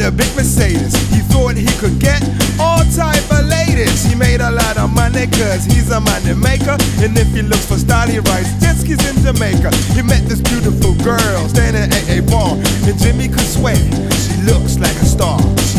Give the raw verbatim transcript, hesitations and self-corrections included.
a big Mercedes. He thought he could get all type of ladies. He made a lot of money cause he's a money maker. And if he looks for style, he writes jet skis in Jamaica. He met this beautiful girl staying at a bar, and Jimmy could swear she looks like a star.